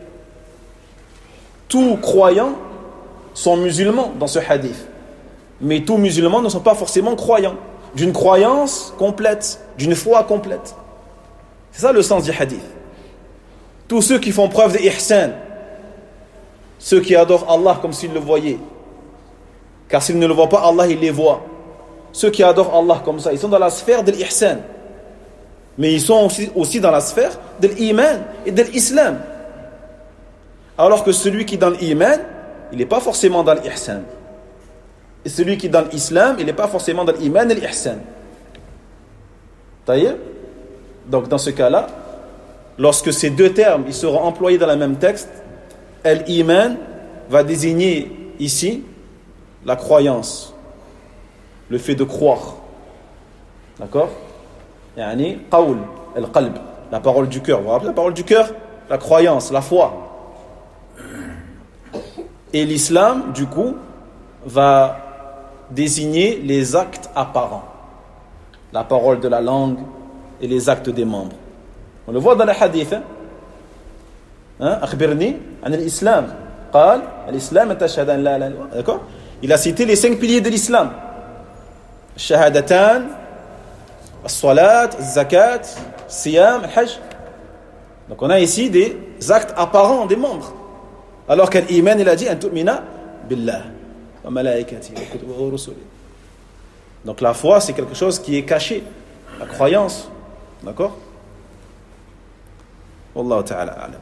S1: tous croyants sont musulmans dans ce hadith. Mais tous musulmans ne sont pas forcément croyants. D'une croyance complète, d'une foi complète. C'est ça le sens du hadith. Tous ceux qui font preuve d'ihsan, ceux qui adorent Allah comme s'ils le voyaient, car s'ils ne le voient pas, Allah il les voit. Ceux qui adorent Allah comme ça, ils sont dans la sphère de l'ihsan, mais ils sont aussi, aussi dans la sphère de l'iman et de l'islam. Alors que celui qui est dans l'iman, il n'est pas forcément dans l'ihsan. Et celui qui est dans l'islam, il n'est pas forcément dans l'iman et l'ihsan. Taïeb. Donc dans ce cas-là, lorsque ces deux termes ils seront employés dans le même texte, l'iman va désigner ici la croyance, le fait de croire. D'accord? Yani, qawl, al-qalb, la parole du cœur. Vous vous rappelez la parole du cœur? La croyance, la foi. Et l'islam, du coup, va désigner les actes apparents. La parole de la langue et les actes des membres. On le voit dans les hadiths. Hein? Akhbirni an al-islam. Qal, al-islam tashhad an la ilaha illallah. D'accord? Il a cité les cinq piliers de l'islam. Shahadatan, as-salat, az-zakat, siyam, al-hajj. Donc on a ici des actes apparents des membres. Alors qu'un iman, il a dit, an tu'mina billah wa malaikati wa kutubihi wa rusulihi. Donc la foi, c'est quelque chose qui est caché. La croyance. D'accord? Wallahu ta'ala a'lam.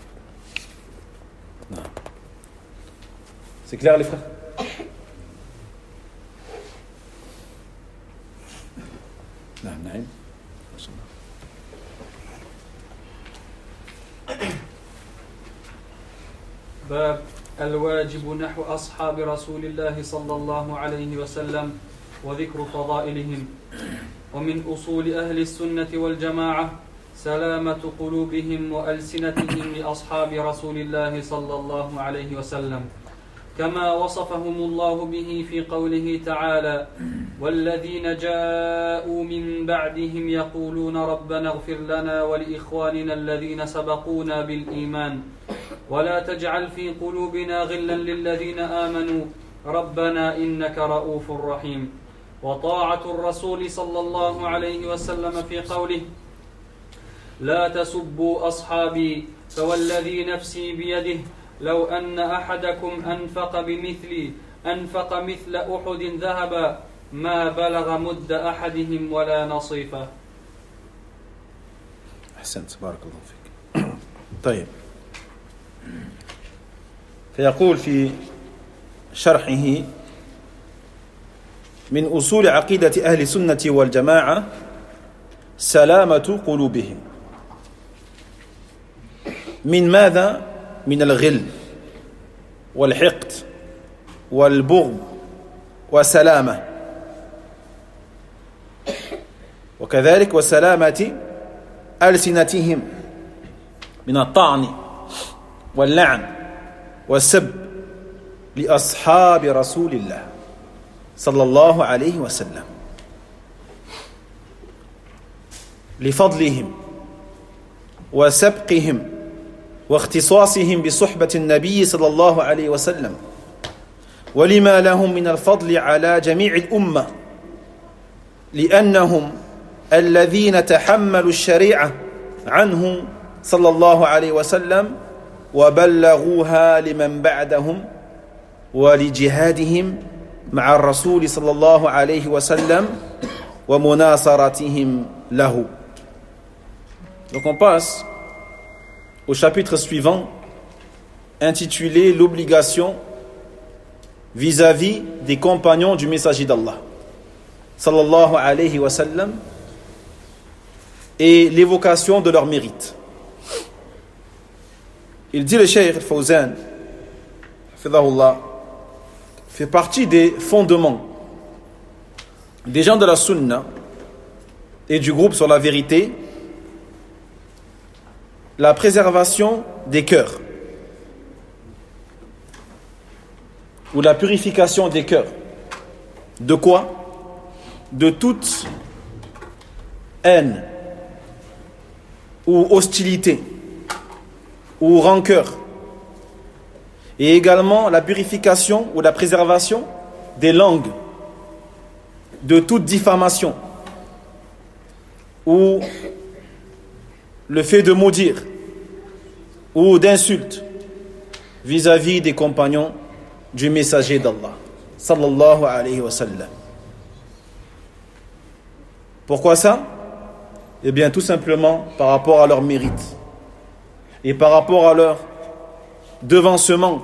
S1: C'est clair les frères? نعم نعم
S2: باب الواجب نحو أصحاب رسول الله صلى الله عليه وسلم وذكر فضائلهم ومن أصول أهل السنة والجماعة سلامة قلوبهم وألسنتهم لأصحاب رسول الله صلى الله عليه وسلم كما وصفهم الله به في قوله تعالى والذين جاءوا من بعدهم يقولون ربنا اغفر لنا ولإخواننا الذين سبقونا بالإيمان ولا تجعل في قلوبنا غلا للذين آمنوا ربنا إنك رؤوف رحيم وطاعة الرسول صلى الله عليه وسلم في قوله لا تسبوا أصحابي فوالذي نفسي بيده لو أن أحدكم أنفق بمثلي أنفق مثل أحد ذهبا ما بلغ مد أحدهم ولا نصيفا.
S1: أحسنت بارك الله فيك. طيب فيقول في شرحه من أصول عقيدة أهل السنة والجماعة سلامة قلوبهم من ماذا؟ من الغل والحقد والبغض وسلامة وكذلك وسلامة ألسنتهم من الطعن واللعن والسب لأصحاب رسول الله صلى الله عليه وسلم لفضلهم وسبقهم واختصاصهم بصحبة النبي صلى الله عليه وسلم ولما لهم من الفضل على جميع الأمة لأنهم الذين تحملوا الشريعة عنه صلى الله عليه وسلم وبلغوها لمن بعدهم ولجهادهم مع الرسول صلى الله عليه وسلم ومناصرتهم له. Donc on passe au chapitre suivant intitulé l'obligation vis-à-vis des compagnons du messager d'Allah sallallahu alayhi wa sallam et l'évocation de leur mérite. Il dit le Cheikh Al-Fawzan hafidhahullah fait partie des fondements des gens de la sunna et du groupe sur la vérité la préservation des cœurs ou la purification des cœurs. De quoi? De toute haine ou hostilité ou rancœur, et également la purification ou la préservation des langues de toute diffamation ou le fait de maudire ou d'insultes vis-à-vis des compagnons du messager d'Allah sallallahu alayhi wa sallam. Pourquoi ça? Eh bien tout simplement par rapport à leur mérite et par rapport à leur devancement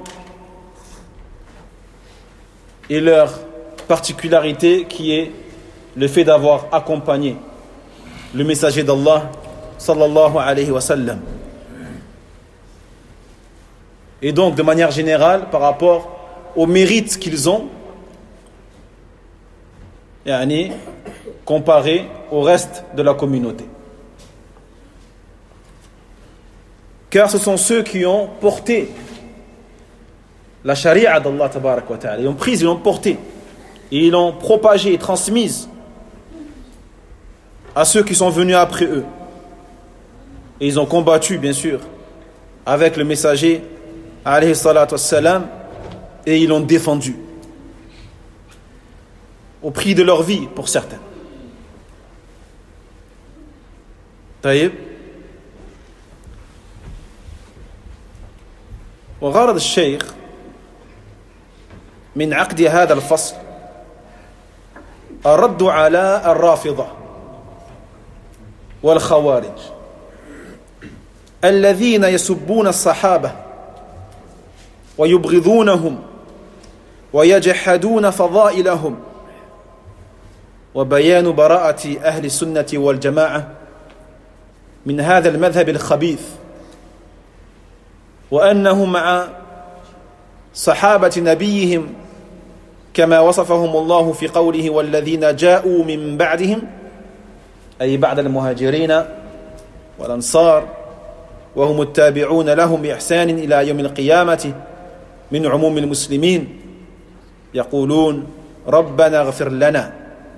S1: et leur particularité qui est le fait d'avoir accompagné le messager d'Allah sallallahu alayhi wa sallam. Et donc de manière générale par rapport au mérite qu'ils ont yani, comparé au reste de la communauté. Car ce sont ceux qui ont porté la charia d'Allah tabarak wa ta'ala. Ils l'ont prise, ils l'ont portée. Et ils l'ont propagée et transmise à ceux qui sont venus après eux. Et ils ont combattu, bien sûr, avec le messager, alayhi salatu wassalam, et ils l'ont défendu. Au prix de leur vie, pour certains. طيب وغرض الشيخ من عقد هذا الفصل الرد على الرافضة والخوارج الذين يسبون الصحابة ويبغضونهم ويجحدون فضائلهم وبيان براءة أهل السنة والجماعة من هذا المذهب الخبيث وأنه مع صحابة نبيهم كما وصفهم الله في قوله والذين جاءوا من بعدهم أي بعد المهاجرين والأنصار وهم التابعون لهم بإحسان إلى يوم القيامة من عموم المسلمين يقولون ربنا اغفر لنا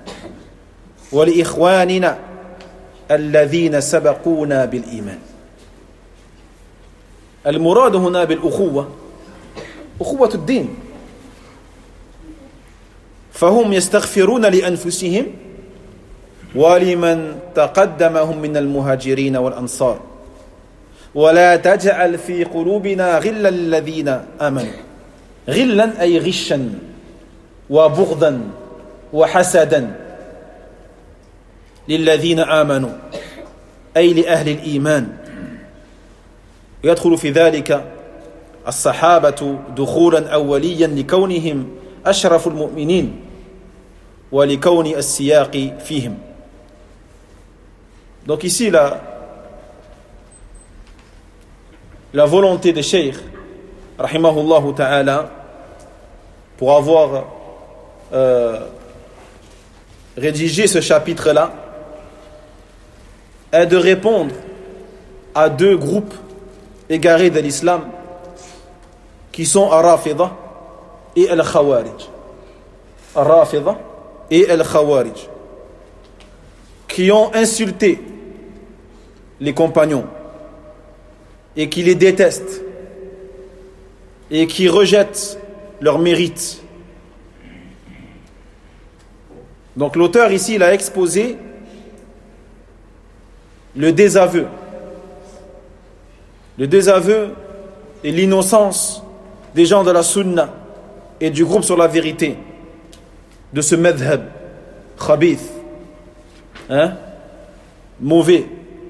S1: ولإخواننا الذين سبقونا بالإيمان. المراد هنا بالأخوة أخوة الدين، فهم يستغفرون لأنفسهم ولمن تقدمهم من المهاجرين والأنصار ولا تجعل في قلوبنا غلا للذين آمنوا. غلا أي غشا وبغضا وحسدا للذين آمنوا أي لأهل الإيمان. يدخل في ذلك الصحابة دخولا أوليا لكونهم أشرف المؤمنين ولكون السياق فيهم. Donc ici la, la volonté des cheikh rahimahullah ta'ala pour avoir euh, rédigé ce chapitre là est de répondre à deux groupes égarés de l'islam qui sont Ar-Rafida et Al-Khawarij. Ar-Rafida et Al-Khawarij qui ont insulté les compagnons et qui les détestent et qui rejettent leurs mérites. Donc l'auteur ici il a exposé le désaveu. Le désaveu et l'innocence des gens de la sunna et du groupe sur la vérité de ce madhab khabith, hein, mauvais,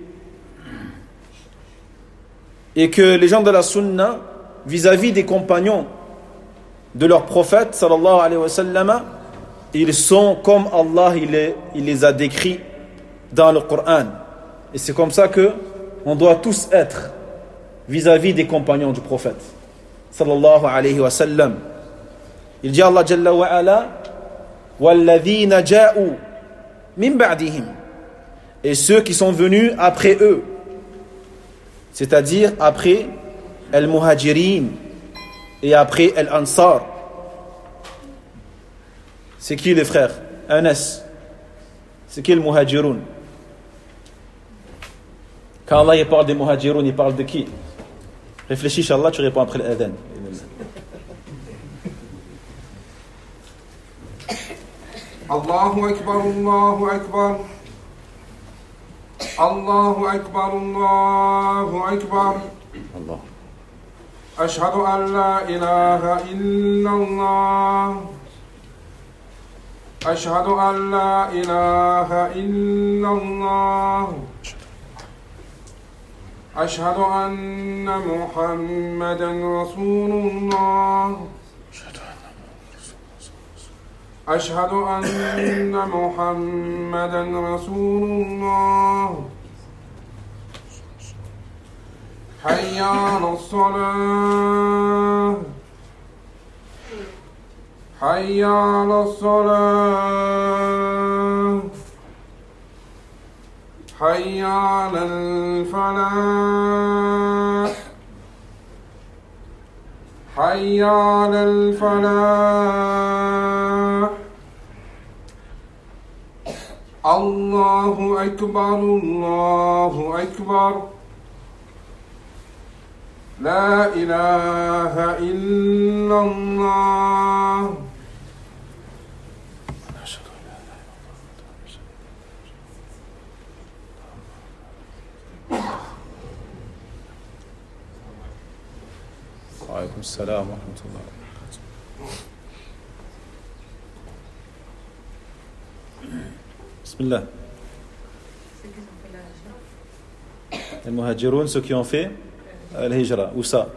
S1: et que les gens de la sunna vis-à-vis des compagnons de leur prophète sallallahu alayhi wa sallam, ils sont comme Allah il les, il les a décrits dans le Coran. Et c'est comme ça que on doit tous être vis-à-vis des compagnons du prophète sallallahu alayhi wa sallam. Il dit Allah jalla wa ala walladhina ja'u min ba'dihim, et ceux qui sont venus après eux, c'est-à-dire après al-muhajirin et après al-ansar. C'est qui les frères? Anas. C'est qui le muhajirun? Quand Allah il parle des muhajirun, il parle de qui? Réfléchis, Inch'Allah, tu réponds après l'adhan.
S3: Allahu Akbar, Allahu Akbar. Allahu Akbar, Allahu Akbar.
S1: Allah.
S3: Ashhadu an la ilaha illallah. Ashhadu an la ilaha illallah. أشهد أن محمدا رسول الله. أشهد أن محمدا رسول الله. حي على الصلاة. حي على الصلاة. حي على الفلاح حي على الفلاح الله أكبر الله أكبر لا إله إلا الله
S1: وعليكم السلام ورحمة الله بسم الله. Les muhajiroun, ceux qui ont fait الهجرة. Où ça?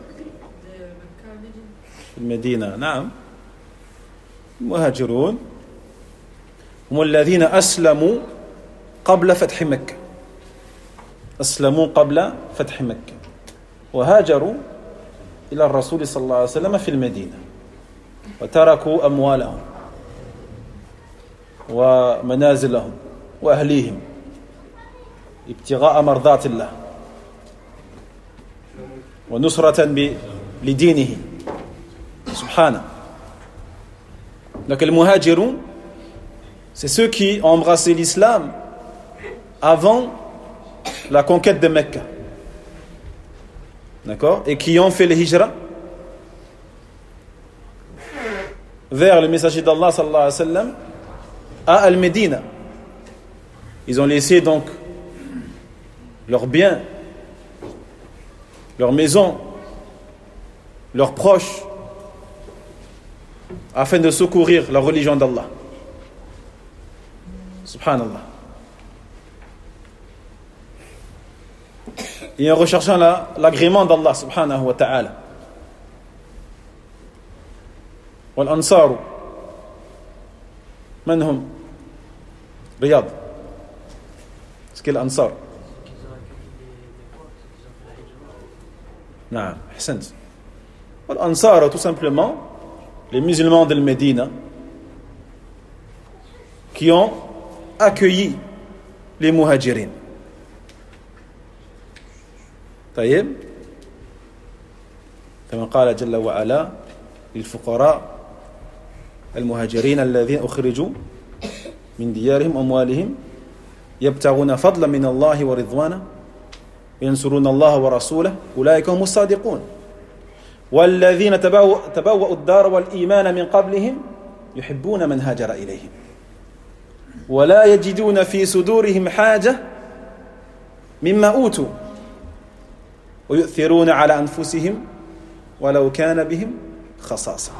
S1: المدينة. نعم. المهاجرون هم الذين أسلموا قبل فتح مكة. أسلموا قبل فتح مكة وهاجروا إلى الرسول صلى الله عليه وسلم في المدينة وتركوا أموالهم ومنازلهم وأهليهم ابتغاء مرضات الله ونصرة لدينه سبحانه. Donc les muhajirun, c'est ceux qui ont embrassé l'islam avant la conquête de Mecca. D'accord? Et qui ont fait le hijra vers le messager d'Allah sallallahu alayhi wa sallam à Al-Médina. Ils ont laissé donc leurs biens, leurs maisons, leurs proches afin de secourir la religion d'Allah. Subhanallah. Et en recherchant la, l'agrément d'Allah subhanahu wa ta'ala. والأنصار من هم؟ رياض. C'est quel Ansar? نعم أحسنت. والأنصار tout simplement les musulmans de Médina qui ont accueilli les muhajirin. طيب كما قال جل وعلا للفقراء المهاجرين الذين أخرجوا من ديارهم أموالهم يبتغون فضلا من الله ورضوانه ينصرون الله ورسوله أولئك هم الصادقون والذين تبوأوا الدار والإيمان من قبلهم يحبون من هاجر إليهم ولا يجدون في صدورهم حاجة مما أوتوا ويؤثرون على أنفسهم ولو كان بهم خصاصة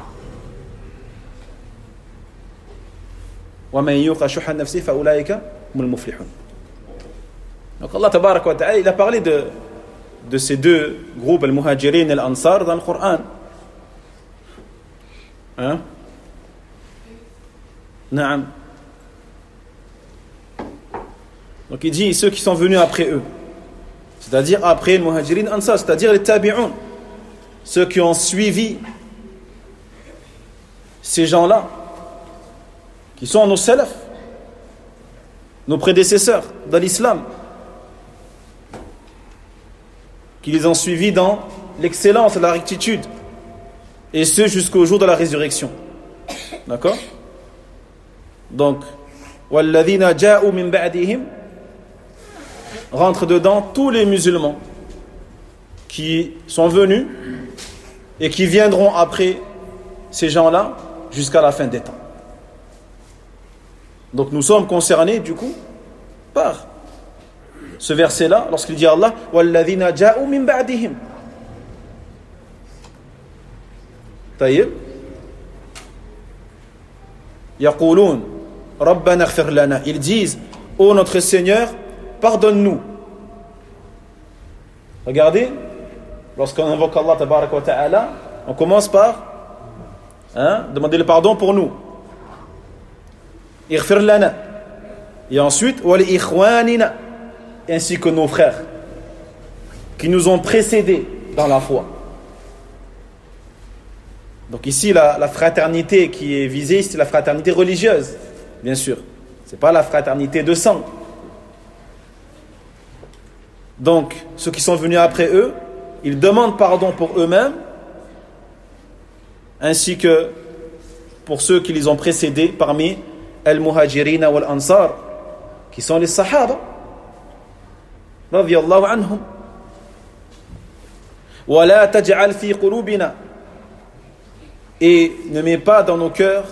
S1: ومن يوق شح نفسه فأولئك هم المفلحون. Donc Allah tabarak wa ta'ala, il a parlé de, de ces deux groupes, al-Muhajirin et al-Ansar, dans le Coran. Hein? Naam. Donc il dit ceux qui sont venus après eux, c'est-à-dire après le Muhajirin Ansar, c'est-à-dire les tabi'un, ceux qui ont suivi ces gens-là, qui sont nos salaf, nos prédécesseurs dans l'islam, qui les ont suivis dans l'excellence et la rectitude, et ce jusqu'au jour de la résurrection. D'accord? Donc, وَالَّذِينَ جَاءُوا مِن بَعْدِهِمْ rentre dedans tous les musulmans qui sont venus et qui viendront après ces gens-là jusqu'à la fin des temps. Donc nous sommes concernés du coup par ce verset-là lorsqu'il dit Allah وَالَّذِينَ جَاءُوا مِن بَعْدِهِمْ. طيب يقولون ربنا اغفر لنا, ils disent ô oh notre Seigneur, pardonne-nous. Regardez, lorsqu'on invoque Allah tabarak wa ta'ala, on commence par hein, demander le pardon pour nous. Ighfir lana. Et ensuite, wa li ikhwanina, ainsi que nos frères qui nous ont précédés dans la foi. Donc ici, la, la fraternité qui est visée, c'est la fraternité religieuse, bien sûr. C'est pas la fraternité de sang. Donc, ceux qui sont venus après eux, ils demandent pardon pour eux-mêmes, ainsi que pour ceux qui les ont précédés parmi al-muhajirina wal-ansar, qui sont les sahaba, radiyallahu anhum. Wa la taj'al fi qulubina, et ne mets pas dans nos cœurs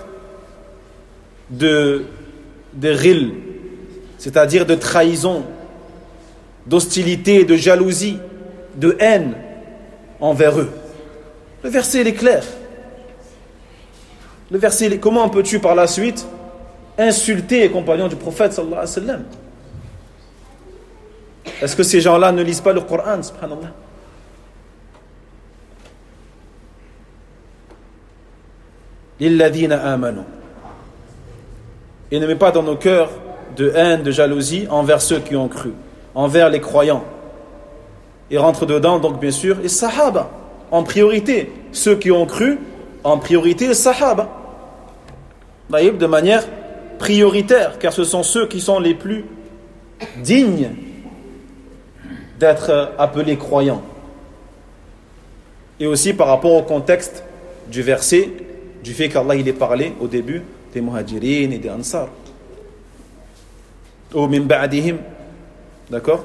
S1: de de ghil, c'est-à-dire de trahison, d'hostilité, de jalousie, de haine envers eux. Le verset il est clair. Le verset, il est, comment peux-tu par la suite insulter les compagnons du prophète sallallahu alayhi wa sallam? Est-ce que ces gens-là ne lisent pas le Coran, subhanallah? Lilladhina amanu. Et ne met pas dans nos cœurs de haine, de jalousie envers ceux qui ont cru, envers les croyants. Et rentre dedans, donc bien sûr, les sahaba, en priorité. Ceux qui ont cru, en priorité les sahaba. De manière prioritaire, car ce sont ceux qui sont les plus dignes d'être appelés croyants. Et aussi par rapport au contexte du verset, du fait qu'Allah il est parlé au début des muhajirin et des ansar. Ou min ba'dihim. D'accord?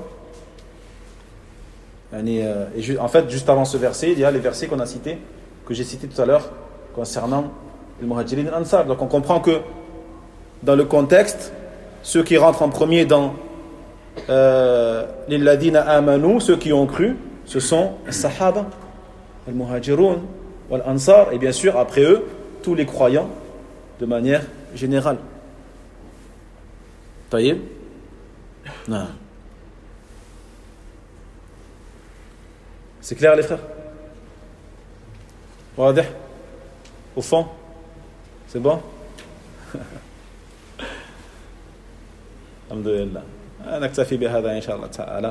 S1: Et en fait, juste avant ce verset, il y a les versets qu'on a cités, que j'ai cités tout à l'heure, concernant les muhajirin et ansar. Donc on comprend que dans le contexte, ceux qui rentrent en premier dans lilladhina amanu, ceux qui ont cru, ce sont les sahaba, les muhajirun, les ansar, et bien sûr après eux tous les croyants de manière générale. Taïb? Non. C'est clair les frères? Wadih? Au fond? C'est bon? Alhamdulillah. نكتفي بهذا إن شاء الله تعالى.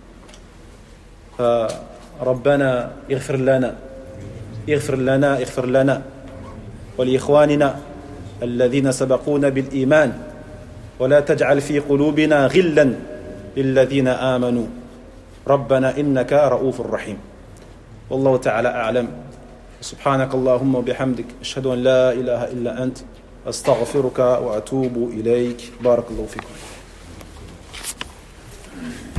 S1: ربنا اغفر لنا اغفر لنا اغفر لنا ولإخواننا الذين سبقونا بالإيمان ولا تجعل في قلوبنا غلا للذين آمنوا ربنا إنك رؤوف رحيم. والله تعالى أعلم. سبحانك اللهم وبحمدك أشهد أن لا إله إلا أنت أستغفرك وأتوب إليك. بارك الله فيكم.